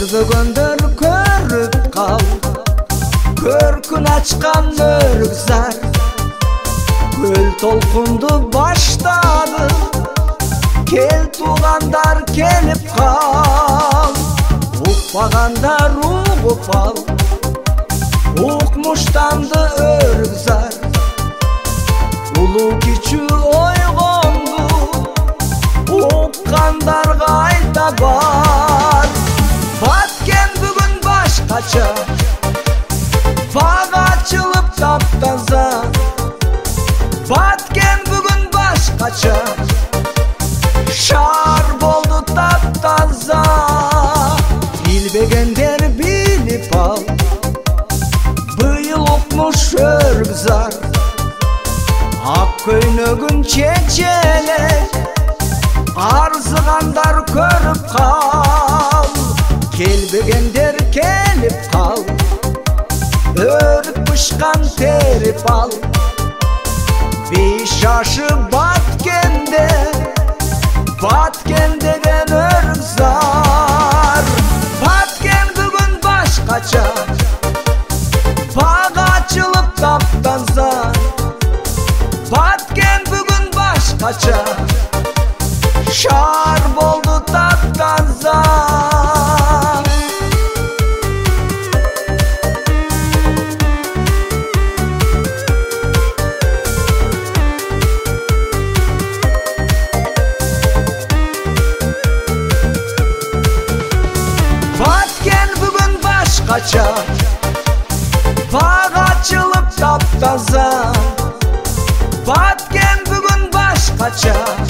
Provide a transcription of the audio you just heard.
Көрбөгөндөр көрүп кал, көркүн ачкан өргүзар. Көл толкунду баштады, кел туугандар келип кал. Укпагандар угуп ал, укмуштанды өргүзар. Улуу кичүү ойгонду, уккандарга айта бар. Баткен бүгүн башкача, бак ачылып таптаза. Баткен бүгүн башкача, шаар болду таптаза. Билбегендер билип ал, быйыл укмуш өргүзар. Ак көйнөгүн чечелек, арзыгандар көрүп кал. Келбегендер келип кал, өрүп бышкан терип ал. Бейиш жашы баткенде, баткен деген өргүзар. Баткен бүгүн башкача, бак ачылып таптаза. Баткен бүгүн башкача, шаар болду таптаза. Баткен бүгүн башкача, бак ачылып таптаза. Баткен бүгүн башкача,